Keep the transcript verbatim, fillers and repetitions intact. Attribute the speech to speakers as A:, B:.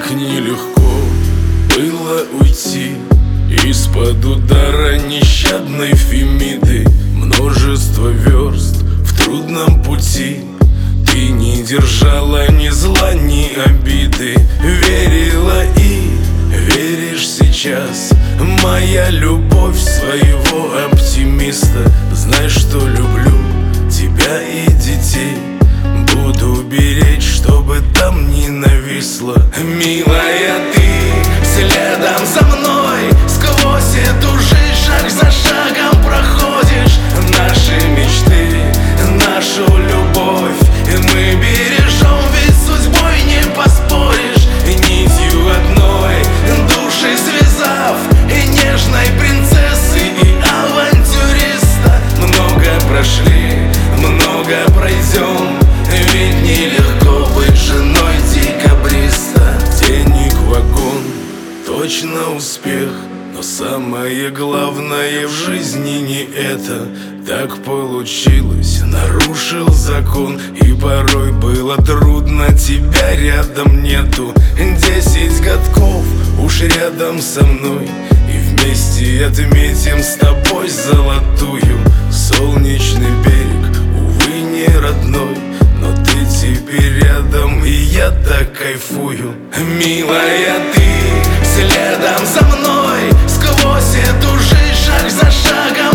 A: Как нелегко было уйти из-под удара нещадной Фемиды. Множество верст в трудном пути, ты не держала ни зла, ни обиды. Верила и веришь сейчас, моя любовь, своего оптимиста. Знай, что люблю тебя и детей, буду беречь, чтобы там не нависло. Милая, ты следом за мной, сквозь эту жизнь шаг за шагом проходишь. Наши мечты, нашу любовь мы бережем, ведь судьбой не поспоришь. Нитью одной души связав, и нежной принцессы, и авантюриста. Много прошли, много пройдем, ведь нелегко быть женой декабриста. Денег вагон, точно успех, но самое главное в жизни не это. Так получилось, нарушил закон, и порой было трудно, тебя рядом нету. Десять годков уж рядом со мной, и вместе отметим с тобой золотую. Солнечный берег, увы, не родной, но ты теперь рядом, и я так кайфую. Милая, ты следом за мной, сквозь эту жизнь шаг за шагом